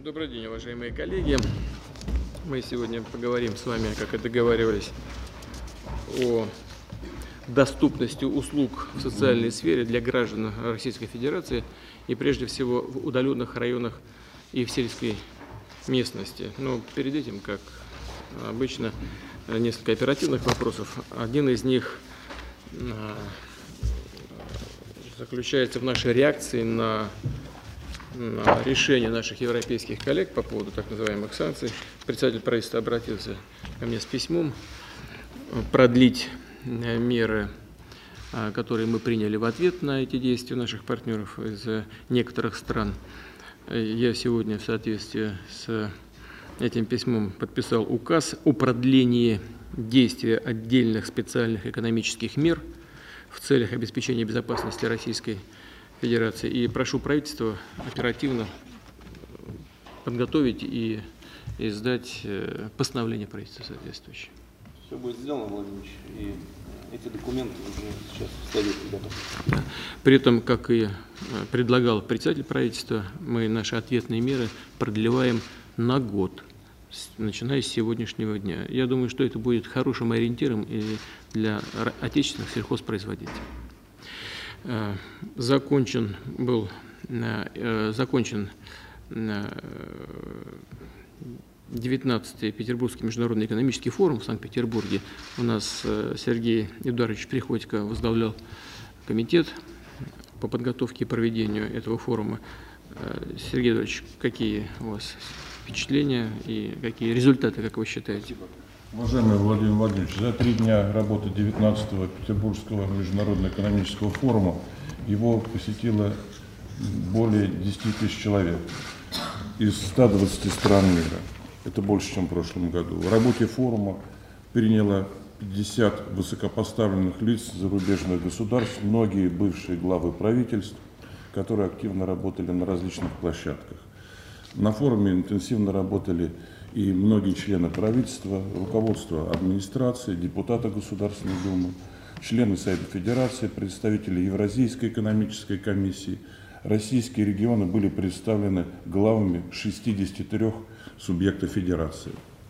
Добрый день, уважаемые коллеги. Мы сегодня поговорим с вами, как и договаривались, о доступности услуг в социальной сфере для граждан Российской Федерации и прежде всего в удаленных районах и в сельской местности. Но перед этим, как обычно, несколько оперативных вопросов. Один из них заключается в нашей реакции на решение наших европейских коллег по поводу так называемых санкций. Председатель правительства обратился ко мне с письмом продлить меры, которые мы приняли в ответ на эти действия наших партнеров из некоторых стран. Я сегодня в соответствии с этим письмом подписал указ о продлении действия отдельных специальных экономических мер в целях обеспечения безопасности Российской Федерации. И прошу правительство оперативно подготовить и издать постановление правительства соответствующее. Все будет сделано, Владимир Ильич, и эти документы уже сейчас в Совете готовы. При этом, как и предлагал председатель правительства, мы наши ответные меры продлеваем на год, начиная с сегодняшнего дня. Я думаю, что это будет хорошим ориентиром и для отечественных сельхозпроизводителей. Закончен 19-й Петербургский международный экономический форум в Санкт-Петербурге. У нас Сергей Эдуардович Приходько возглавлял комитет по подготовке и проведению этого форума. Сергей Эдуардович, какие у вас впечатления и какие результаты, как вы считаете? Уважаемый Владимир Владимирович, за 3 дня работы 19-го Петербургского международного экономического форума его посетило более 10 тысяч человек из 120 стран мира. Это больше, чем в прошлом году. В работе форума приняло 50 высокопоставленных лиц зарубежных государств, многие бывшие главы правительств, которые активно работали на различных площадках. На форуме интенсивно работали и многие члены правительства, руководство администрации, депутаты Государственной Думы, члены Совета Федерации, представители Евразийской экономической комиссии. Российские регионы были представлены главами 63 субъектов Федерации.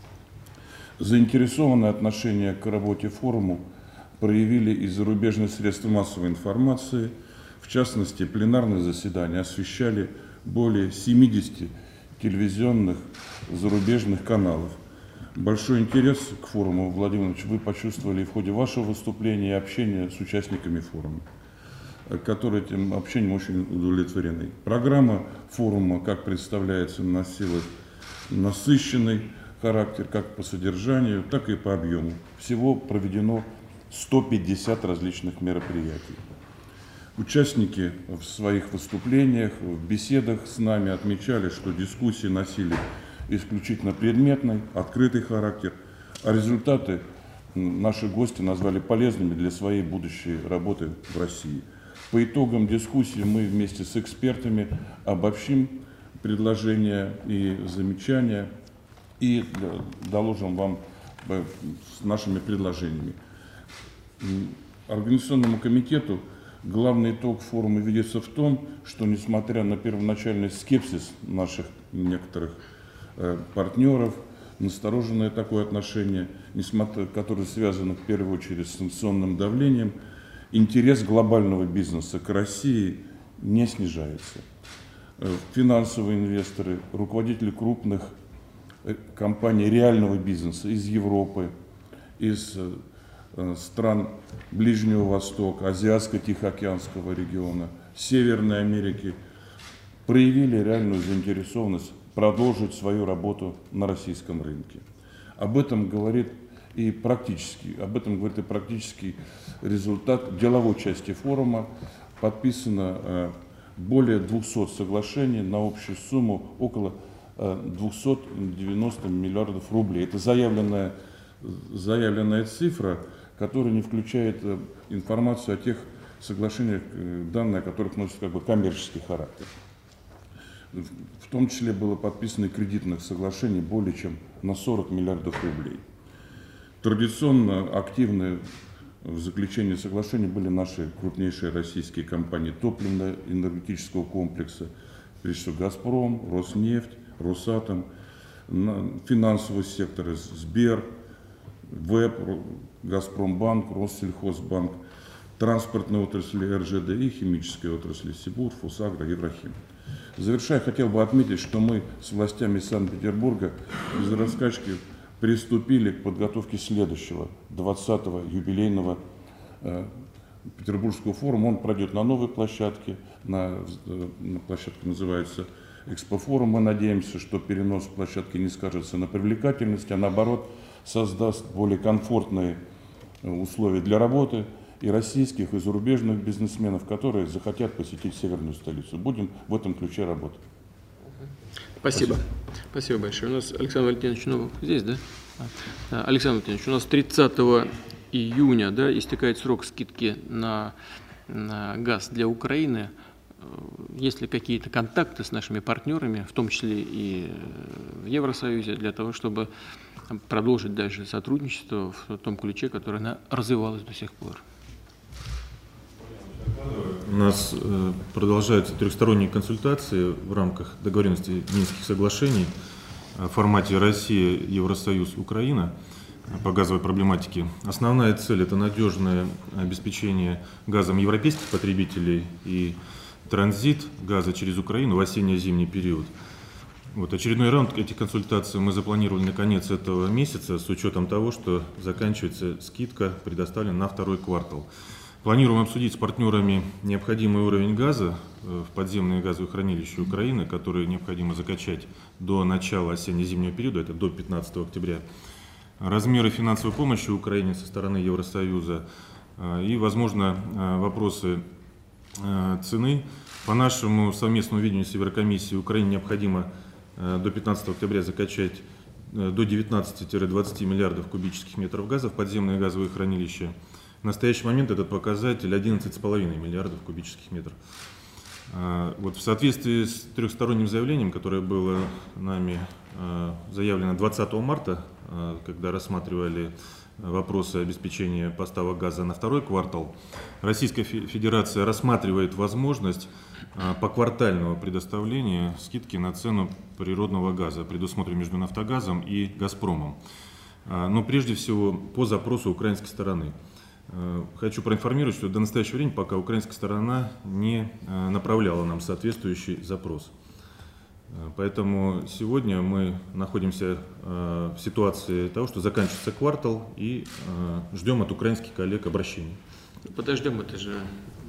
Заинтересованное отношение к работе форума проявили и зарубежные средства массовой информации. В частности, пленарные заседания освещали более 70 телевизионных зарубежных каналов. Большой интерес к форуму, Владимир Ильич, вы почувствовали в ходе вашего выступления и общения с участниками форума, которые этим общением очень удовлетворены. Программа форума, как представляется, носила насыщенный характер как по содержанию, так и по объему. Всего проведено 150 различных мероприятий. Участники в своих выступлениях, в беседах с нами отмечали, что дискуссии носили исключительно предметный, открытый характер, а результаты наши гости назвали полезными для своей будущей работы в России. По итогам дискуссии мы вместе с экспертами обобщим предложения и замечания и доложим вам с нашими предложениями. Организационному комитету главный итог форума видится в том, что несмотря на первоначальный скепсис наших некоторых партнеров, настороженное такое отношение, которое связано в первую очередь с санкционным давлением, интерес глобального бизнеса к России не снижается. Финансовые инвесторы, руководители крупных компаний реального бизнеса из Европы, из стран Ближнего Востока, Азиатско-Тихоокеанского региона, Северной Америки проявили реальную заинтересованность продолжить свою работу на российском рынке. Об этом говорит и практический результат деловой части форума. Подписано более 200 соглашений на общую сумму около 290 миллиардов рублей. Это заявленная цифра, которая не включает информацию о тех соглашениях, данные о которых носят коммерческий характер. В том числе было подписано кредитных соглашений более чем на 40 миллиардов рублей. Традиционно активны в заключении соглашений были наши крупнейшие российские компании топливно-энергетического комплекса, прежде всего «Газпром», «Роснефть», Росатом, финансовый сектор, Сбер, ВЭБ, Газпромбанк, Россельхозбанк, транспортной отрасли РЖД и химической отрасли Сибур, Фосагро, Еврохим. Завершая, хотел бы отметить, что мы с властями Санкт-Петербурга без раскачки приступили к подготовке следующего, 20-го юбилейного Петербургского форума. Он пройдет на новой площадке, площадка называется Экспофорум. Мы надеемся, что перенос площадки не скажется на привлекательности, а наоборот создаст более комфортные условия для работы и российских, и зарубежных бизнесменов, которые захотят посетить северную столицу. Будем в этом ключе работать. Спасибо. Спасибо большое. У нас Александр Валентинович Новых здесь, да? Александр Валентинович, у нас 30 июня, да, истекает срок скидки на газ для Украины. Есть ли какие-то контакты с нашими партнерами, в том числе и в Евросоюзе, для того, чтобы продолжить дальше сотрудничество в том ключе, которое развивалось до сих пор? У нас продолжаются трехсторонние консультации в рамках договоренности Минских соглашений в формате Россия, Евросоюз, Украина по газовой проблематике. Основная цель – это надежное обеспечение газом европейских потребителей и транзит газа через Украину в осенне-зимний период. Вот очередной раунд этих консультаций мы запланировали на конец этого месяца с учетом того, что заканчивается скидка, предоставлена на второй квартал. Планируем обсудить с партнерами необходимый уровень газа в подземные газовые хранилища Украины, которые необходимо закачать до начала осенне-зимнего периода, это до 15 октября. Размеры финансовой помощи Украине со стороны Евросоюза и, возможно, вопросы цены. По нашему совместному видению с Еврокомиссией Украине необходимо до 15 октября закачать до 19-20 миллиардов кубических метров газа в подземные газовые хранилища. В настоящий момент этот показатель 11,5 миллиардов кубических метров. Вот в соответствии с трехсторонним заявлением, которое было нами заявлено 20 марта, когда рассматривали вопросы обеспечения поставок газа на второй квартал, Российская Федерация рассматривает возможность поквартального предоставления скидки на цену природного газа, предусмотренной между «Нафтогазом» и «Газпромом». Но прежде всего по запросу украинской стороны. Хочу проинформировать, что до настоящего времени пока украинская сторона не направляла нам соответствующий запрос. Поэтому сегодня мы находимся в ситуации того, что заканчивается квартал и ждем от украинских коллег обращений. Подождем, это же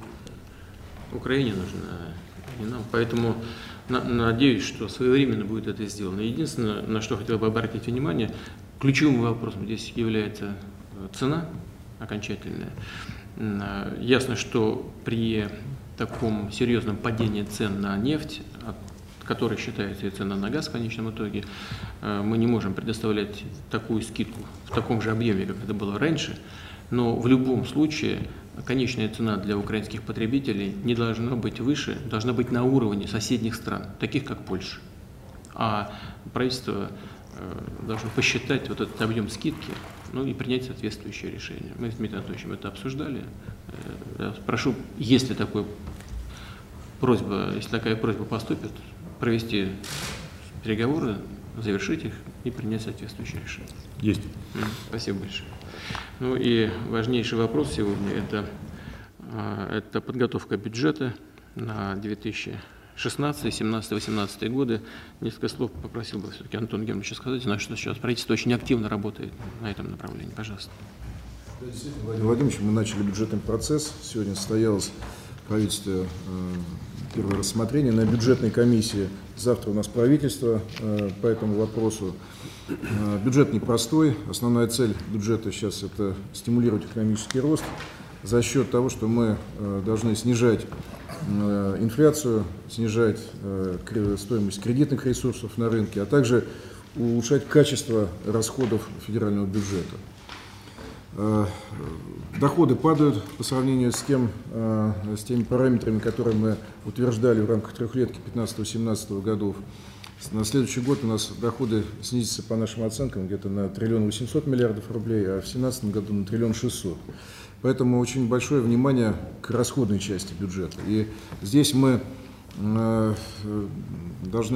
Украине нужно, не нам. Поэтому надеюсь, что своевременно будет это сделано. Единственное, на что хотел бы обратить внимание, ключевым вопросом здесь является цена окончательная. Ясно, что при таком серьезном падении цен на нефть, которой считается и цена на газ в конечном итоге, мы не можем предоставлять такую скидку в таком же объеме, как это было раньше, но в любом случае конечная цена для украинских потребителей не должна быть выше, должна быть на уровне соседних стран, таких как Польша. А правительство должно посчитать вот этот объем скидки, ну и принять соответствующее решение. Мы с Дмитрием Анатольевичем это обсуждали. Я прошу, если такая просьба поступит, провести переговоры, завершить их и принять соответствующее решение. Есть. Спасибо большое. Ну и важнейший вопрос сегодня это подготовка бюджета на 2016, 2017, 2018 годы. Несколько слов попросил бы все-таки Антон Германовича сказать. Знаю, что сейчас правительство очень активно работает на этом направлении. Пожалуйста. Да, действительно, Владимир Владимирович, мы начали бюджетный процесс. Сегодня состоялось правительство первое рассмотрение на бюджетной комиссии. Завтра у нас правительство по этому вопросу. Бюджет непростой. Основная цель бюджета сейчас – это стимулировать экономический рост за счет того, что мы должны снижать инфляцию, снижать стоимость кредитных ресурсов на рынке, а также улучшать качество расходов федерального бюджета. Доходы падают по сравнению с теми параметрами, которые мы утверждали в рамках трехлетки 15-17 годов. На следующий год у нас доходы снизятся по нашим оценкам где-то на 1 800 000 000 рублей, а в 2017 году на 1 600 000 000. Поэтому очень большое внимание к расходной части бюджета. И здесь мы должны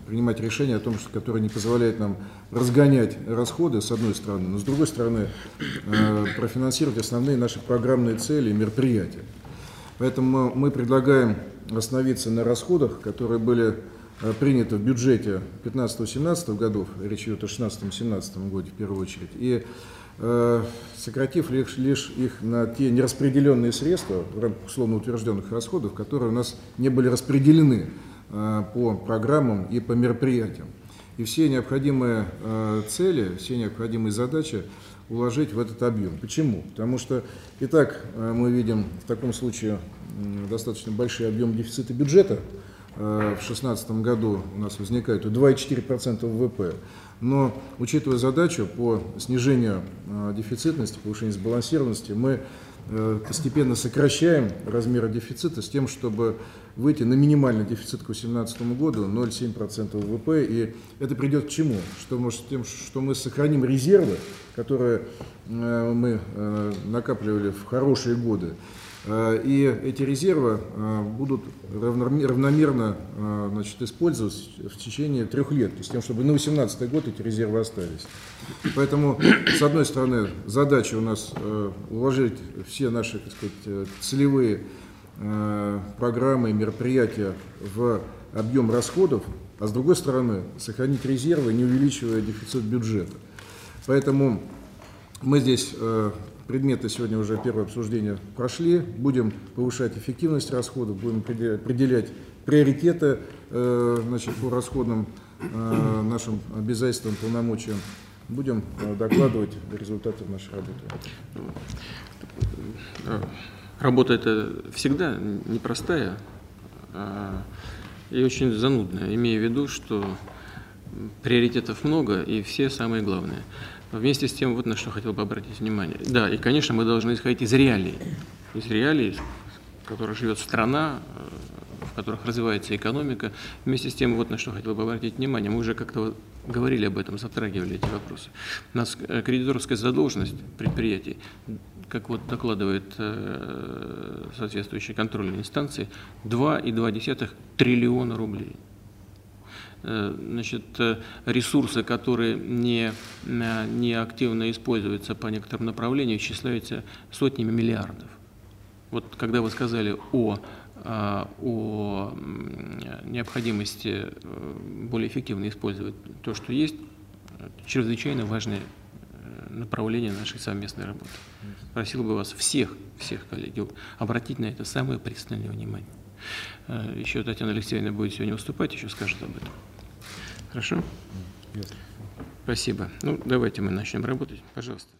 принимать решения о том, которые не позволяют нам разгонять расходы, с одной стороны, но с другой стороны профинансировать основные наши программные цели и мероприятия. Поэтому мы предлагаем остановиться на расходах, которые были приняты в бюджете 2015-2017 годов, речь идет о 2016-2017 году в первую очередь, и сократив лишь их на те нераспределенные средства в рамках условно утвержденных расходов, которые у нас не были распределены по программам и по мероприятиям. И все необходимые цели, все необходимые задачи уложить в этот объем. Почему? Потому что и так мы видим в таком случае достаточно большой объем дефицита бюджета. В 2016 году у нас возникает 2,4% ВВП. Но, учитывая задачу по снижению дефицитности, повышению сбалансированности, мы постепенно сокращаем размеры дефицита с тем, чтобы выйти на минимальный дефицит к 2018 году 0,7% ВВП. И это придет к чему? Что мы сохраним резервы, которые мы накапливали в хорошие годы. И эти резервы будут равномерно использоваться в течение 3 лет, с тем, чтобы на 2018 год эти резервы остались. Поэтому, с одной стороны, задача у нас уложить все наши, так сказать, целевые программы и мероприятия в объем расходов, а с другой стороны, сохранить резервы, не увеличивая дефицит бюджета. Поэтому мы здесь... Предметы сегодня уже первое обсуждение прошли. Будем повышать эффективность расходов, будем определять приоритеты по расходным нашим обязательствам, полномочиям. Будем докладывать результаты нашей работы. Работа это всегда непростая и очень занудная, имея в виду, что приоритетов много и все самые главные. Вместе с тем, вот на что хотел бы обратить внимание. Да, и, конечно, мы должны исходить из реалий, в которых живет страна, в которых развивается экономика. Вместе с тем, вот на что хотел бы обратить внимание. Мы уже как-то говорили об этом, затрагивали эти вопросы. У нас кредиторская задолженность предприятий, как вот докладывает соответствующие контрольные инстанции, 2,2 триллиона рублей. Значит, ресурсы, которые не активно используются по некоторым направлениям, исчисляются сотнями миллиардов. Вот когда вы сказали о необходимости более эффективно использовать то, что есть, чрезвычайно важное направление нашей совместной работы. Просил бы вас всех коллег обратить на это самое пристальное внимание. Еще Татьяна Алексеевна будет сегодня выступать, еще скажет об этом. Хорошо? Спасибо. Ну, давайте мы начнем работать. Пожалуйста.